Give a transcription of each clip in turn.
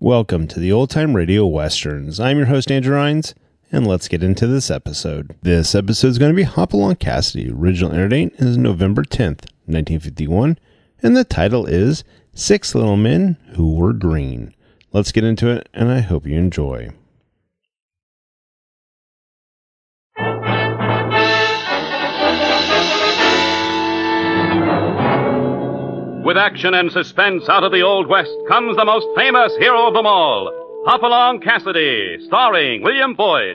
Welcome to the Old Time Radio Westerns. I'm your host, Andrew Rines, and let's get into this episode. This episode is going to be Hopalong Cassidy. Original air date is November 10th, 1951, and the title is Six Little Men Who Were Green. Let's get into it, and I hope you enjoy. With action and suspense out of the Old West comes the most famous hero of them all, Hopalong Cassidy, starring William Boyd.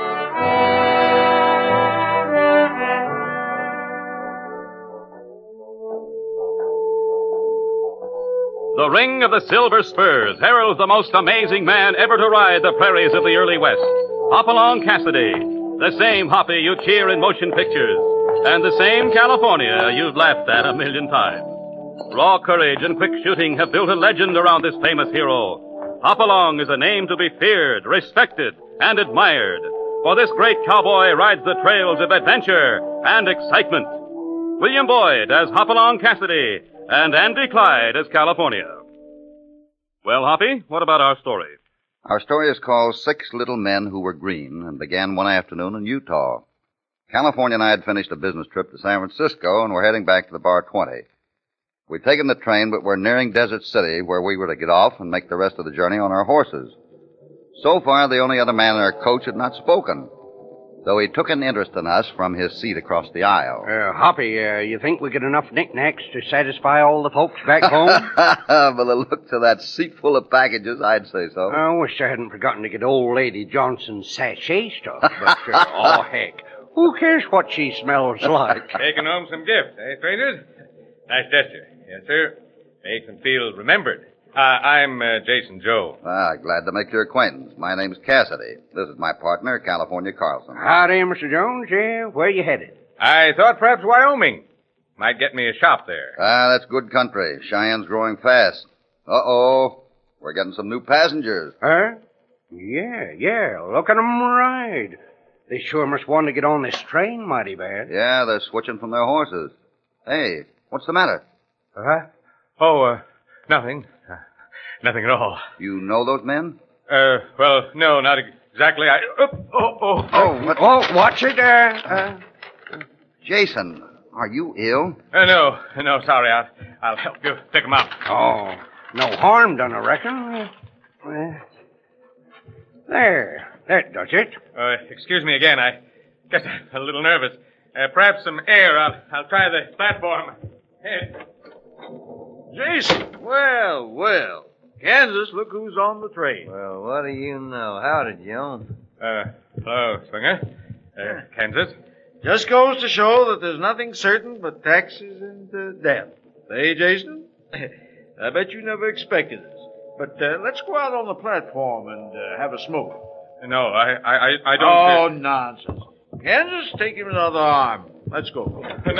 The ring of the silver spurs heralds the most amazing man ever to ride the prairies of the early West, Hopalong Cassidy, the same Hoppy you cheer in motion pictures, and the same California you've laughed at a million times. Raw courage and quick shooting have built a legend around this famous hero. Hopalong is a name to be feared, respected, and admired, for this great cowboy rides the trails of adventure and excitement. William Boyd as Hopalong Cassidy, and Andy Clyde as California. Well, Hoppy, what about our story? Our story is called Six Little Men Who Were Green and began one afternoon in Utah. California and I had finished a business trip to San Francisco and were heading back to the Bar 20. We'd taken the train, but were nearing Desert City, where we were to get off and make the rest of the journey on our horses. So far, the only other man in our coach had not spoken, though he took an interest in us from his seat across the aisle. Hoppy, you think we get enough knickknacks to satisfy all the folks back home? By the looks of that seat full of packages, I'd say so. I wish I hadn't forgotten to get old Lady Johnson's sachet stuff, but, oh, heck, who cares what she smells like? Taking home some gifts, eh, strangers? Nice gesture. Yes, sir. Makes them feel remembered. I'm Jason Joe. Glad to make your acquaintance. My name's Cassidy. This is my partner, California Carlson. Howdy, Mr. Jones. Yeah, where you headed? I thought perhaps Wyoming might get me a shop there. That's good country. Cheyenne's growing fast. Uh-oh. We're getting some new passengers. Huh? Yeah. Look at 'em ride. They sure must want to get on this train mighty bad. Yeah, they're switching from their horses. Hey, what's the matter? Nothing. Nothing at all. You know those men? Well, no, not exactly. Watch it, Jason, are you ill? No, sorry. I'll help you pick them up. Oh, no harm done, I reckon. There, that does it. Excuse me again. I guess I'm a little nervous. Perhaps some air. I'll try the platform. Hey. Jason, well. Kansas, look who's on the train. Well, what do you know? Howdy, Jones. Hello, Swinger. Kansas. Just goes to show that there's nothing certain but taxes and death. Hey, Jason? I bet you never expected this. But let's go out on the platform and have a smoke. No, I don't... Oh, nonsense. Kansas, take him another arm. Let's go.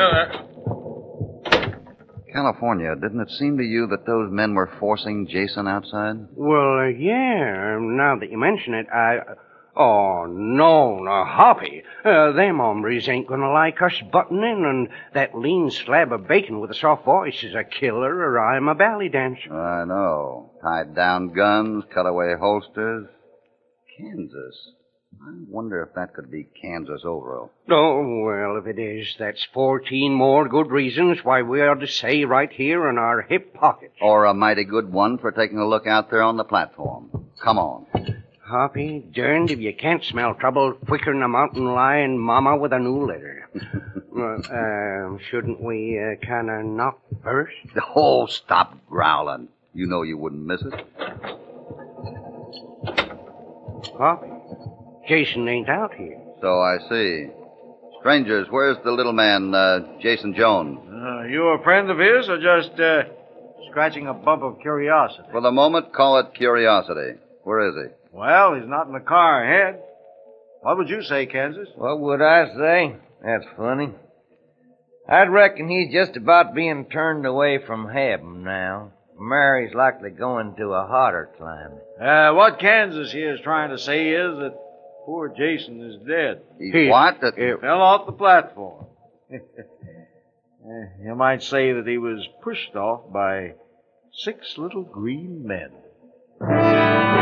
California, didn't it seem to you that those men were forcing Jason outside? Well, yeah. Now that you mention it, Oh, no, Hoppy. Them hombres ain't gonna like us butting in, and that lean slab of bacon with a soft voice is a killer, or I'm a ballet dancer. I know. Tied down guns, cutaway holsters. Kansas. I wonder if that could be Kansas overall. Oh, well, if it is, that's 14 more good reasons why we ought to stay right here in our hip pockets. Or a mighty good one for taking a look out there on the platform. Come on. Hoppy, derned if you can't smell trouble quicker'n a mountain lion mama with a new litter. Shouldn't we kind of knock first? Oh, stop growling. You know you wouldn't miss it. Hoppy, Jason ain't out here. So I see. Strangers, where's the little man, Jason Jones? You a friend of his, or just scratching a bump of curiosity? For the moment, call it curiosity. Where is he? Well, he's not in the car ahead. What would you say, Kansas? What would I say? That's funny. I'd reckon he's just about being turned away from heaven now. Mary's likely going to a hotter climate. What Kansas here is trying to say is that poor Jason is dead. He's what? He fell off the platform. You might say that he was pushed off by 6 little green men.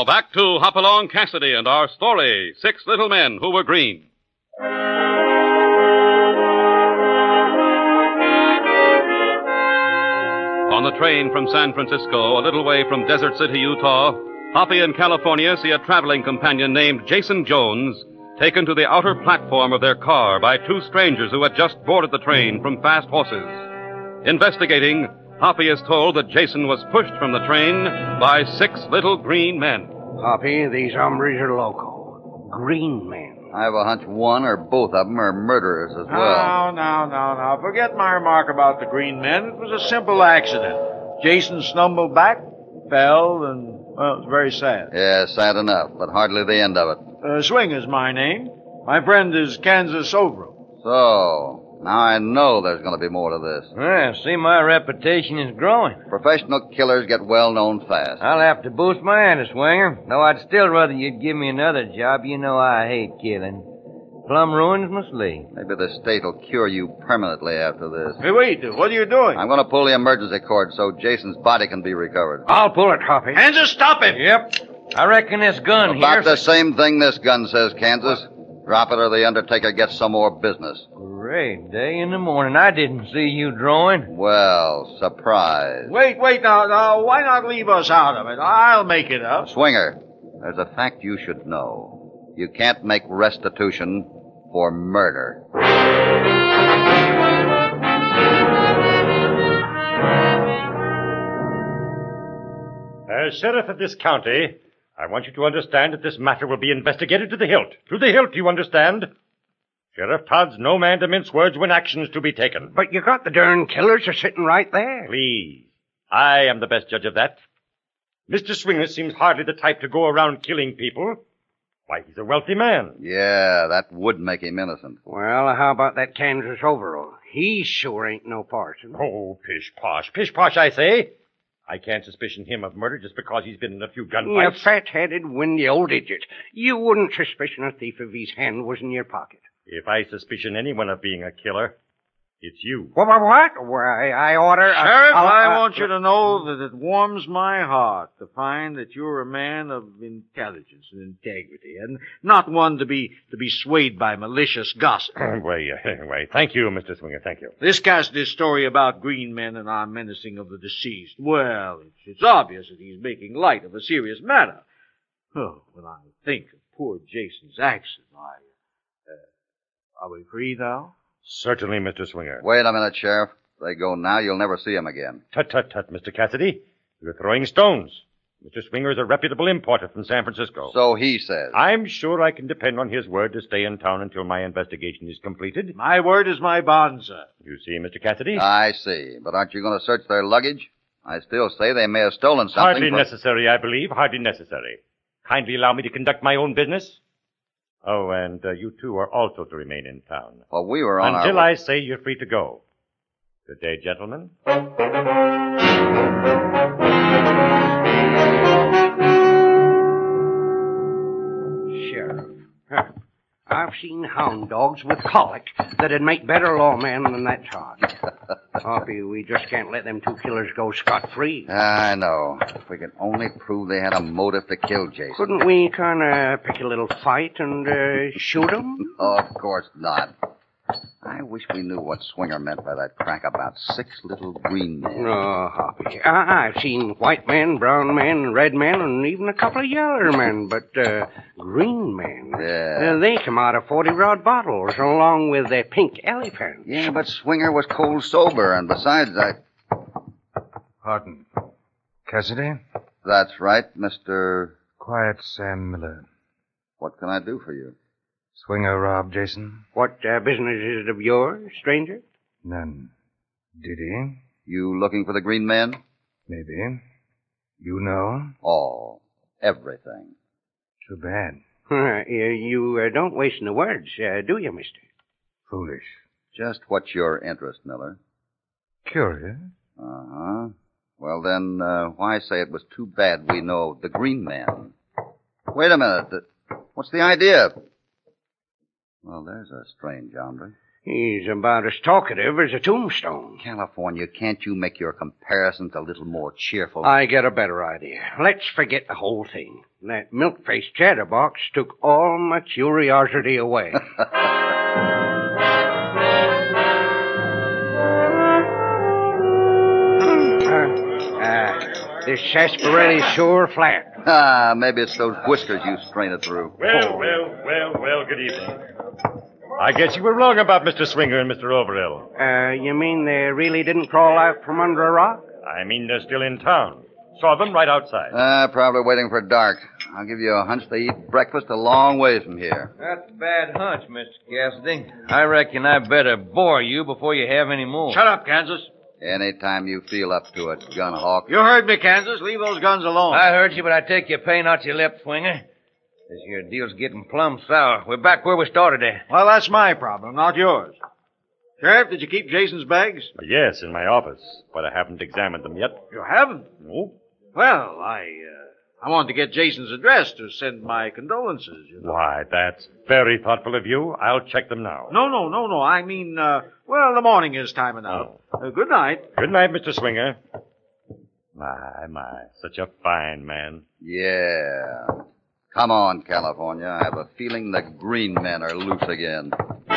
back to Hopalong Cassidy and our story, Six Little Men Who Were Green. On the train from San Francisco, a little way from Desert City, Utah, Hoppy in California see a traveling companion named Jason Jones taken to the outer platform of their car by two strangers who had just boarded the train from Fast Horses. Investigating, Hoppy is told that Jason was pushed from the train by six little green men. Hoppy, these hombres are loco. Green men. I have a hunch one or both of them are murderers as well. No. Forget my remark about the green men. It was a simple accident. Jason stumbled back, fell, and, well, it's very sad. Yeah, sad enough, but hardly the end of it. Swinger's my name. My friend is Kansas Overall. So, now I know there's going to be more to this. Well, see, my reputation is growing. Professional killers get well known fast. I'll have to boost my ante, Swinger. Though I'd still rather you'd give me another job. You know I hate killing. Plum ruins my sleep. Maybe the state will cure you permanently after this. Hey, wait. What are you doing? I'm going to pull the emergency cord so Jason's body can be recovered. I'll pull it, Hoppy. Kansas, stop him! Yep. I reckon this gun About here... the same thing this gun says, Kansas. Drop it or the Undertaker gets some more business. Great day in the morning. I didn't see you drawing. Well, surprise. Wait, now, why not leave us out of it? I'll make it up. Swinger, there's a fact you should know. You can't make restitution for murder. As sheriff of this county, I want you to understand that this matter will be investigated to the hilt. To the hilt, you understand? Sheriff Todd's no man to mince words when action's to be taken. But you got the darn killers are sitting right there. Please. I am the best judge of that. Mr. Swinger seems hardly the type to go around killing people. Why, he's a wealthy man. Yeah, that would make him innocent. Well, how about that Kansas Overall? He sure ain't no parson. Oh, pish-posh, I say. I can't suspicion him of murder just because he's been in a few You gunfights. fat-headed, windy old idiot. You wouldn't suspicion a thief if his hand was in your pocket. If I suspicion anyone of being a killer, it's you. What? Why, I order... Sheriff, I want you to know that it warms my heart to find that you're a man of intelligence and integrity, and not one to be swayed by malicious gossip. Wait. Thank you, Mr. Swinger, thank you. This Cassidy's story about green men and our menacing of the deceased, well, it's obvious that he's making light of a serious matter. Oh, when I think of poor Jason's accident, are we free now? Certainly, Mr. Swinger. Wait a minute, Sheriff. If they go now, you'll never see him again. Tut, Mr. Cassidy. You're throwing stones. Mr. Swinger is a reputable importer from San Francisco. So he says. I'm sure I can depend on his word to stay in town until my investigation is completed. My word is my bond, sir. You see, Mr. Cassidy? I see. But aren't you going to search their luggage? I still say they may have stolen something. Hardly necessary, I believe. Hardly necessary. Kindly allow me to conduct my own business. Oh, and you two are also to remain in town. Well, we were on Until our... I say you're free to go. Good day, gentlemen. Sheriff. I've seen hound dogs with colic that'd make better lawmen than that Todd. Hoppy, we just can't let them two killers go scot-free. I know. If we could only prove they had a motive to kill Jason. Couldn't we kind of pick a little fight and shoot them? Oh, of course not. I wish we knew what Swinger meant by that crack about six little green men. Oh, Hoppy. I've seen white men, brown men, red men, and even a couple of yeller men, but green men. Yeah. They come out of 40-rod bottles along with their pink elephants. Yeah, but Swinger was cold sober, and besides, Pardon. Cassidy? That's right, Mr. Quiet Sam Miller. What can I do for you? Swinger robbed Jason? What business is it of yours, stranger? None. Did he? You looking for the green men? Maybe. You know? All. Everything. Too bad. You don't waste no words, do you, mister? Foolish. Just what's your interest, Miller? Curious. Uh-huh. Well, then, why say it was too bad we know the green man? Wait a minute. What's the idea? Well, there's a strange hombre. He's about as talkative as a tombstone. California, can't you make your comparisons a little more cheerful? I get a better idea. Let's forget the whole thing. That milk-faced chatterbox took all my curiosity away. This sarsaparilli's sure flat. Ah, maybe it's those whiskers you strain it through. Well, good evening. I guess you were wrong about Mr. Swinger and Mr. Overell. You mean they really didn't crawl out from under a rock? I mean they're still in town. Saw them right outside. Probably waiting for dark. I'll give you a hunch they eat breakfast a long ways from here. That's a bad hunch, Mr. Cassidy. I reckon I better bore you before you have any more. Shut up, Kansas. Anytime you feel up to it, gun hawk. You heard me, Kansas. Leave those guns alone. I heard you, but I take your pain out your lip, Swinger. This here deal's getting plumb sour. We're back where we started at. Well, that's my problem, not yours. Sheriff, did you keep Jason's bags? Yes, in my office, but I haven't examined them yet. You haven't? No. Well, I wanted to get Jason's address to send my condolences. You know. Why, that's very thoughtful of you. I'll check them now. No. I mean, the morning is time enough. Good night. Good night, Mr. Swinger. My, such a fine man. Yeah. Come on, California. I have a feeling the green men are loose again.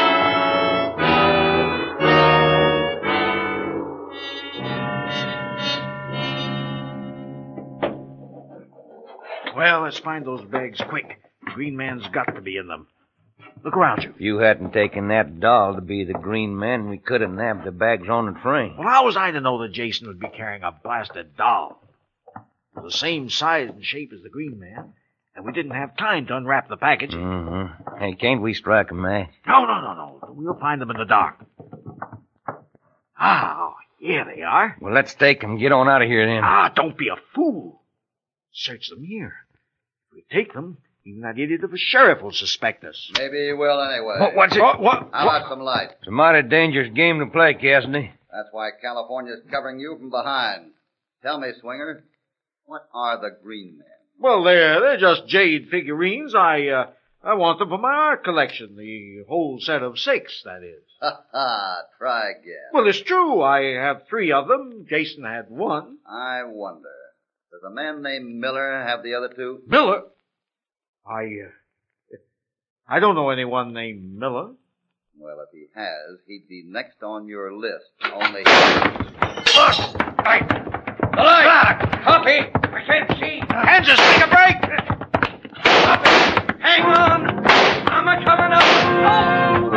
Well, let's find those bags quick. The green man's got to be in them. Look around you. If you hadn't taken that doll to be the green man, we could have nabbed the bags on the train. Well, how was I to know that Jason would be carrying a blasted doll? It was the same size and shape as the green man, and we didn't have time to unwrap the package. Mm-hmm. Hey, can't we strike a match? No. We'll find them in the dark. Ah, here they are. Well, let's take them. Get on out of here, then. Don't be a fool. Search them here. If we take them, even that idiot of a sheriff will suspect us. Maybe he will anyway. What's it? How about some light? It's a mighty dangerous game to play, Cassidy. That's why California's covering you from behind. Tell me, Swinger, what are the green men? Well, they're just jade figurines. I want them for my art collection. The whole set of 6, that is. Try again. Well, it's true. I have 3 of them. Jason had 1. I wonder. Does a man named Miller have the other 2? Miller? I don't know anyone named Miller. Well, if he has, he'd be next on your list. Only... Look! The light! Copy! I can't see! Kansas, take a break! Hang on! I'm coming up! Oh!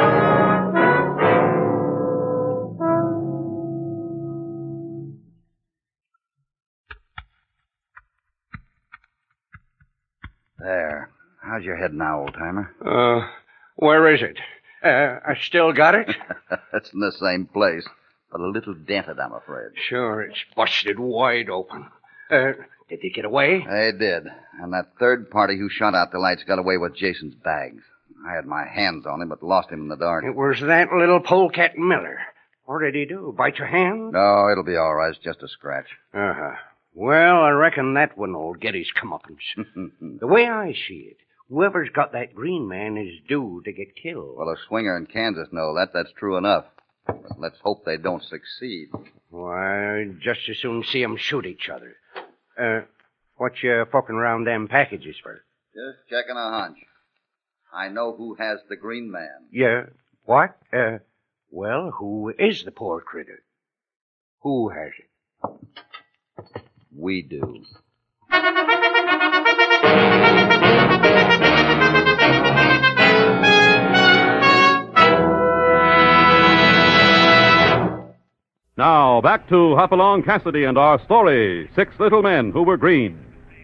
There. How's your head now, old-timer? Where is it? I still got it? It's in the same place, but a little dented, I'm afraid. Sure, it's busted wide open. Did they get away? They did. And that third party who shot out the lights got away with Jason's bags. I had my hands on him, but lost him in the dark. It was that little polecat Miller. What did he do? Bite your hand? No, it'll be all right. It's just a scratch. Uh-huh. Well, I reckon that one will get his comeuppance. The way I see it, whoever's got that green man is due to get killed. Well, if Swinger and Kansas know that, that's true enough. But let's hope they don't succeed. Why, I'd just as soon see 'em shoot each other. What you poking around them packages for? Just checking a hunch. I know who has the green man. Yeah. What? Well, who is the poor critter? Who has it? We do. Now, back to Hopalong Cassidy and our story, 6 Little Men Who Were Green.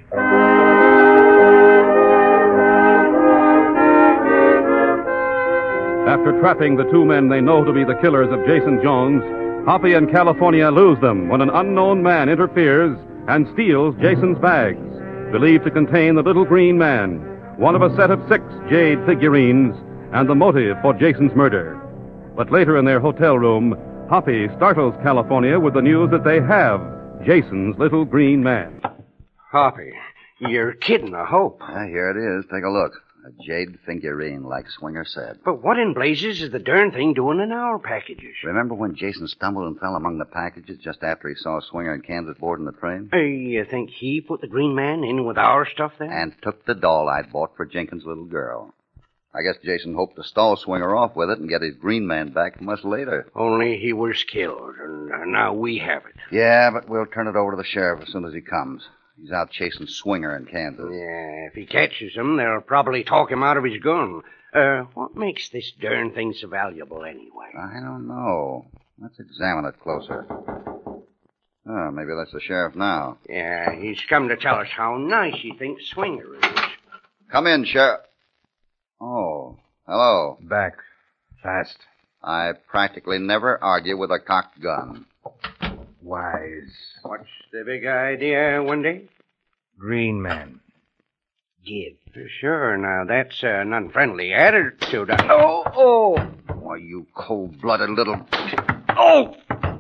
After trapping the 2 men they know to be the killers of Jason Jones, Hoppy and California lose them when an unknown man interferes and steals Jason's bags, believed to contain the little green man, one of a set of 6 jade figurines, and the motive for Jason's murder. But later in their hotel room, Hoppy startles California with the news that they have Jason's little green man. Hoppy, you're kidding, I hope. Here it is. Take a look. A jade figurine, like Swinger said. But what in blazes is the darn thing doing in our packages? Remember when Jason stumbled and fell among the packages just after he saw Swinger and Kansas boarding the train? You think he put the Green Man in with our stuff then? And took the doll I'd bought for Jenkins' little girl. I guess Jason hoped to stall Swinger off with it and get his Green Man back much later. Only he was killed, and now we have it. Yeah, but we'll turn it over to the sheriff as soon as he comes. He's out chasing Swinger in Kansas. Yeah, if he catches him, they'll probably talk him out of his gun. What makes this darn thing so valuable anyway? I don't know. Let's examine it closer. Oh, maybe that's the sheriff now. Yeah, he's come to tell us how nice he thinks Swinger is. Come in, Sheriff. Oh, hello. Back. Fast. I practically never argue with a cocked gun. Wise. What's the big idea, Wendy? Green Man. Give. Sure, now that's an unfriendly attitude. Oh! Why, you cold-blooded little... Oh!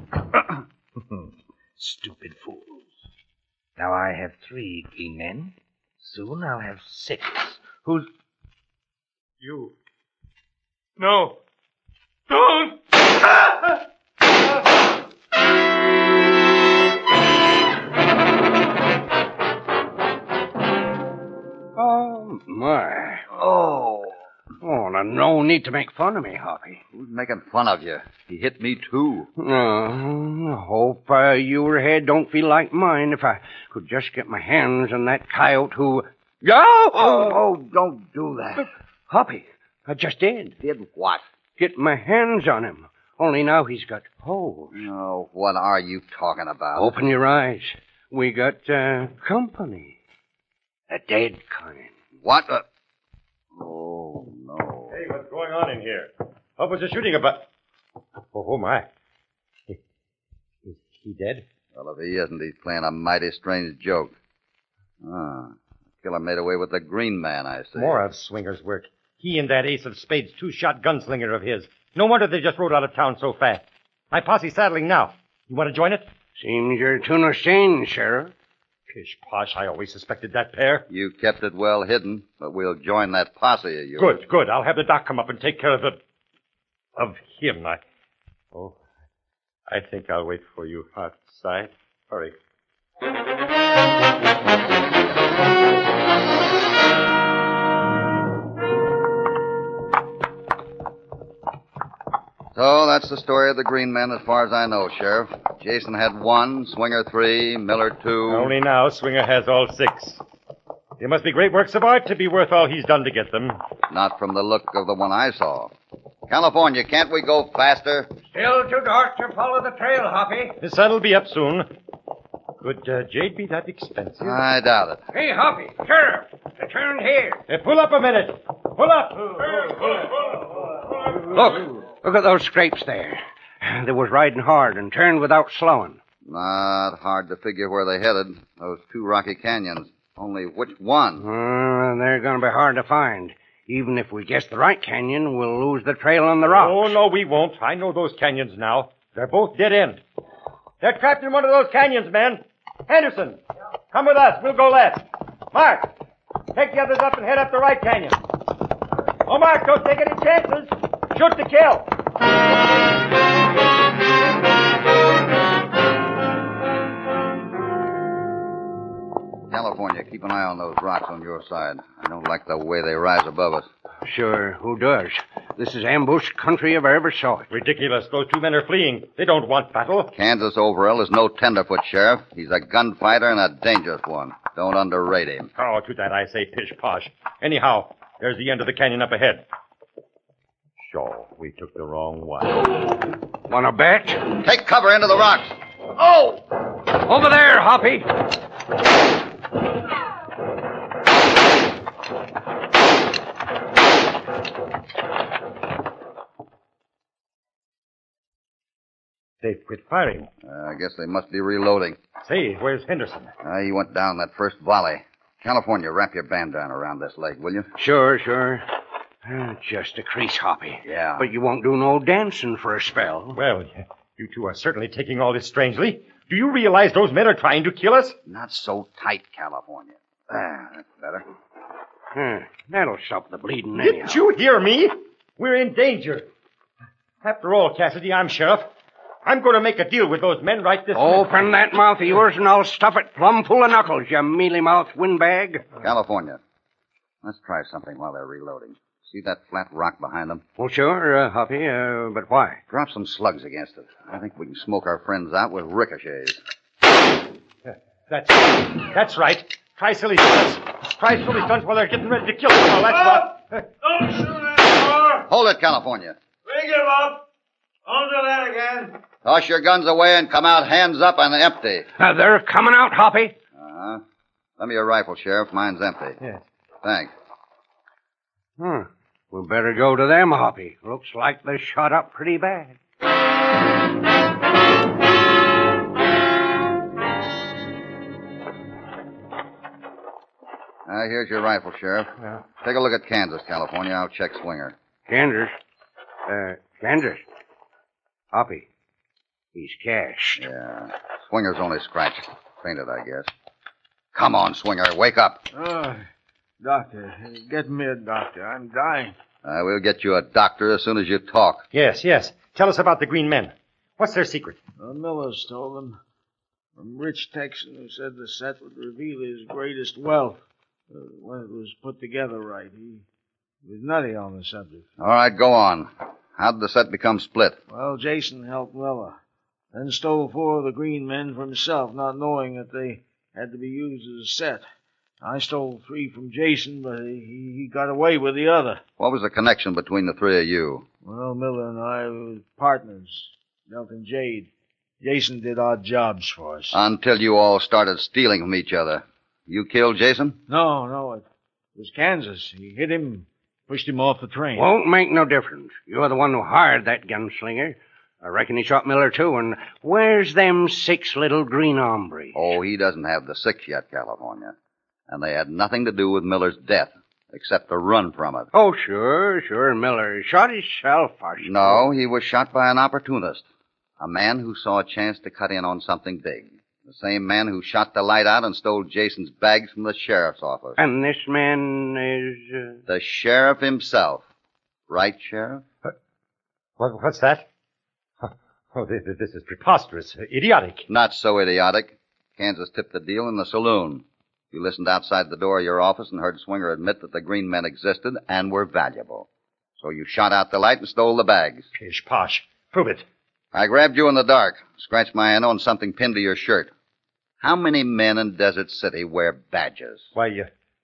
Stupid fools. Now I have 3 Green Men. Soon I'll have 6. Who's... You. No. Don't! Oh, my. Oh, now, no need to make fun of me, Hoppy. Who's making fun of you? He hit me, too. I hope your head don't feel like mine if I could just get my hands on that coyote who... Oh, don't do that. Hoppy, I just did. Did what? Get my hands on him. Only now he's got holes. Oh, what are you talking about? Open your eyes. We got company. A dead kind. What? Oh, no. Hey, what's going on in here? What was the shooting about? Oh, my. Is he dead? Well, if he isn't, he's playing a mighty strange joke. The killer made away with the Green Man, I see. More of Swinger's work. He and that ace of spades 2-shot gunslinger of his. No wonder they just rode out of town so fast. My posse's saddling now. You want to join it? Seems you're too no sane, Sheriff. Pish posh, I always suspected that pair. You kept it well hidden, but we'll join that posse of yours. Good. I'll have the doc come up and take care of him. I think I'll wait for you outside. Hurry. So that's the story of the Green Men as far as I know, Sheriff. Jason had 1, Swinger 3, Miller 2. Only now Swinger has all 6. They must be great works of art to be worth all he's done to get them. Not from the look of the one I saw. California, can't we go faster? Still too dark to follow the trail, Hoppy. The sun'll be up soon. Could jade be that expensive? I doubt it. Hey, Hoppy, Sheriff, turn here. Pull up a minute. Pull up. Look at those scrapes there. They was riding hard and turned without slowing. Not hard to figure where they headed. Those 2 rocky canyons. Only which one? They're going to be hard to find. Even if we guess the right canyon, we'll lose the trail on the rocks. Oh, no, we won't. I know those canyons now. They're both dead end. They're trapped in one of those canyons, man. Henderson, come with us. We'll go left. Mark, take the others up and head up the right canyon. Oh, Mark, don't take any chances. Shoot to kill. California, keep an eye on those rocks on your side. I don't like the way they rise above us. Sure, who does? This is ambush country if I ever saw it. Ridiculous. Those 2 men are fleeing. They don't want battle. Kansas Overall is no tenderfoot, Sheriff. He's a gunfighter and a dangerous one. Don't underrate him. Oh, to that I say pish posh. Anyhow, there's the end of the canyon up ahead. Sure, we took the wrong one. Want to bet? Take cover into the rocks. Oh! Over there, Hoppy. They've quit firing. I guess they must be reloading. Say, where's Henderson? He went down that first volley. California, wrap your bandana around this leg, will you? Sure. Just a crease, Hoppy. Yeah. But you won't do no dancing for a spell. Well, you 2 are certainly taking all this strangely. Do you realize those men are trying to kill us? Not so tight, California. That's better. That'll stop the bleeding anyhow. Didn't you hear me? We're in danger. After all, Cassidy, I'm sheriff. I'm going to make a deal with those men right this minute. Open that mouth of yours and I'll stuff it plumb full of knuckles, you mealy-mouthed windbag. California. Let's try something while they're reloading. See that flat rock behind them? Well, sure, Hoppy, but why? Drop some slugs against it. I think we can smoke our friends out with ricochets. That's right. Try silly stunts. Try silly stunts while they're getting ready to kill us. Well, that's what... Don't shoot anymore. Hold it, California. We give up. Don't do that again. Toss your guns away and come out hands up and empty. They're coming out, Hoppy. Uh-huh. Lend me your rifle, Sheriff. Mine's empty. Yes. Thanks. We better go to them, Hoppy. Looks like they shot up pretty bad. Here's your rifle, Sheriff. Yeah. Take a look at Kansas, California. I'll check Swinger. Kansas? Kansas? Hoppy. He's cashed. Yeah. Swinger's only scratched. Fainted, I guess. Come on, Swinger. Wake up. Doctor, get me a doctor. I'm dying. We'll get you a doctor as soon as you talk. Yes. Tell us about the green men. What's their secret? Miller stole them from rich Texan who said the set would reveal his greatest wealth when it was put together right. He was nutty on the subject. All right, go on. How did the set become split? Well, Jason helped Miller, then stole 4 of the green men for himself, not knowing that they had to be used as a set. I stole 3 from Jason, but he got away with the other. What was the connection between the 3 of you? Well, Miller and I were partners, dealt in jade. Jason did odd jobs for us. Until you all started stealing from each other. You killed Jason? No, it was Kansas. He hit him, pushed him off the train. Won't make no difference. You're the one who hired that gunslinger. I reckon he shot Miller, too. And where's them 6 little green hombres? Oh, he doesn't have the 6 yet, California. And they had nothing to do with Miller's death, except to run from it. Oh, sure. Miller shot himself, I suppose. No, he was shot by an opportunist. A man who saw a chance to cut in on something big. The same man who shot the light out and stole Jason's bags from the sheriff's office. And this man is... The sheriff himself. Right, Sheriff? What's that? Oh, this is preposterous. Idiotic. Not so idiotic. Kansas tipped the deal in the saloon. You listened outside the door of your office and heard Swinger admit that the green men existed and were valuable. So you shot out the light and stole the bags. Pish posh. Prove it. I grabbed you in the dark, scratched my hand on something pinned to your shirt. How many men in Desert City wear badges? Why,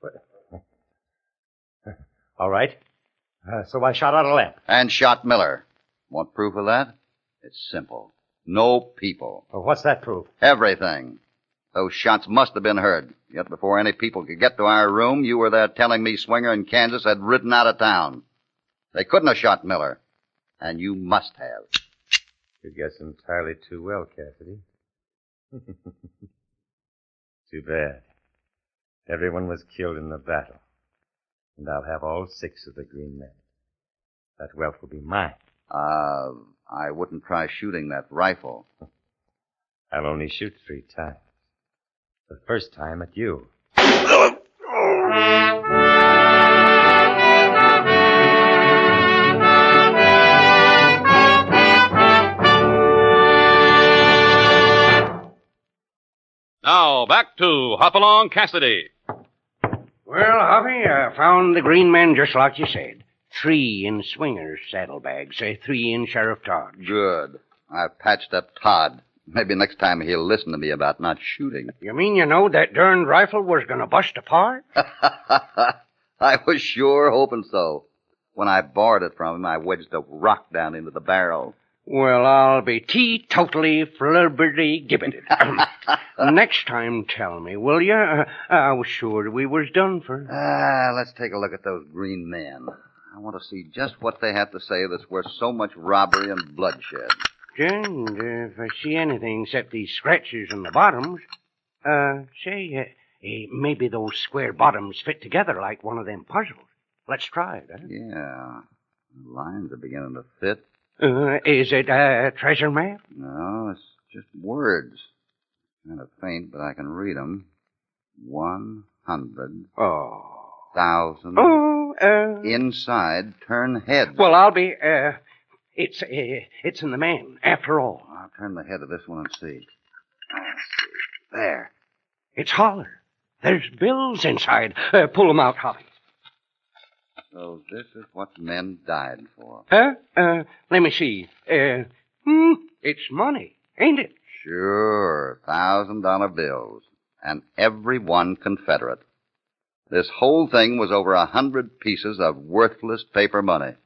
all right. So I shot out a lamp. And shot Miller. Want proof of that? It's simple. No people. Well, what's that proof? Everything. Those shots must have been heard. Yet before any people could get to our room, you were there telling me Swinger and Kansas had ridden out of town. They couldn't have shot Miller. And you must have. You guess entirely too well, Cassidy. Too bad. Everyone was killed in the battle. And I'll have all 6 of the green men. That wealth will be mine. I wouldn't try shooting that rifle. I'll only shoot 3 times. The first time at you. Now, back to Hopalong Cassidy. Well, Hoppy, I found the green men just like you said. 3 in Swinger's saddlebags, 3 in Sheriff Todd's. Good. I've patched up Todd. Maybe next time he'll listen to me about not shooting. You mean you know that darned rifle was going to bust apart? I was sure hoping so. When I borrowed it from him, I wedged a rock down into the barrel. Well, I'll be teetotally flibberty-gibbeted. Next time, tell me, will you? I was sure we was done for. Let's take a look at those green men. I want to see just what they have to say that's worth so much robbery and bloodshed. And if I see anything except these scratches on the bottoms, maybe those square bottoms fit together like one of them puzzles. Let's try it, huh? Yeah. The lines are beginning to fit. Is it a treasure map? No, it's just words. Kind of faint, but I can read them. 100. Oh. $1,000. Oh, Inside, turn head. Well, I'll be, it's in the man, after all. I'll turn the head of this one and see. Let's see. There. It's holler. There's bills inside. Pull 'em out, Hoppy. So this is what men died for. Let me see. It's money, ain't it? Sure, $1,000 bills. And every one Confederate. This whole thing was over 100 pieces of worthless paper money.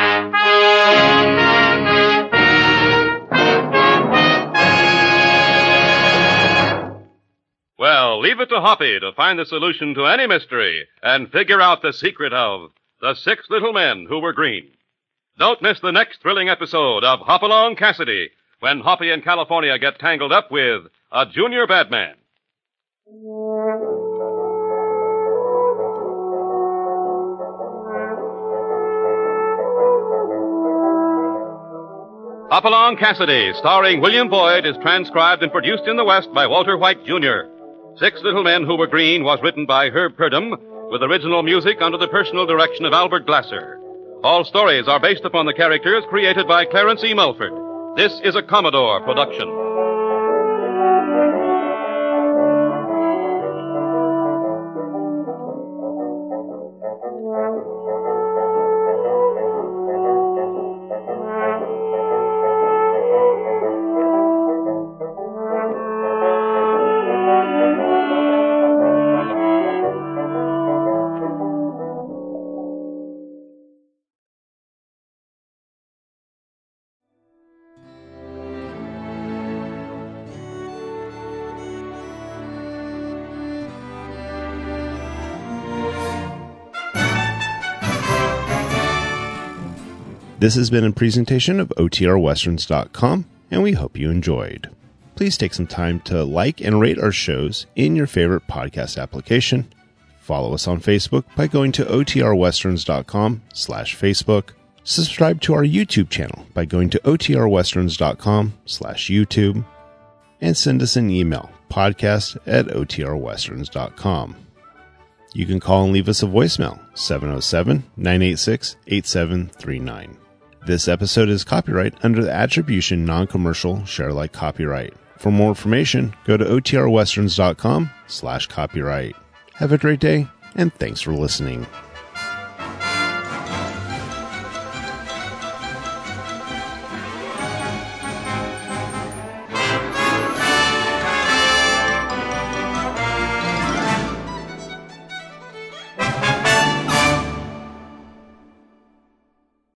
Well, leave it to Hoppy to find the solution to any mystery and figure out the secret of the 6 little men who were green. Don't miss the next thrilling episode of Hopalong Cassidy, when Hoppy and California get tangled up with a junior bad man. Hopalong Cassidy, starring William Boyd, is transcribed and produced in the West by Walter White, Jr. 6 Little Men Who Were Green was written by Herb Purdom, with original music under the personal direction of Albert Glasser. All stories are based upon the characters created by Clarence E. Mulford. This is a Commodore production. This has been a presentation of OTRWesterns.com, and we hope you enjoyed. Please take some time to like and rate our shows in your favorite podcast application. Follow us on Facebook by going to OTRWesterns.com/Facebook. Subscribe to our YouTube channel by going to OTRWesterns.com/YouTube. And send us an email, podcast@OTRWesterns.com. You can call and leave us a voicemail, 707-986-8739. This episode is copyright under the Attribution Non-Commercial Share Alike Copyright. For more information, go to OTRWesterns.com/copyright. Have a great day, and thanks for listening.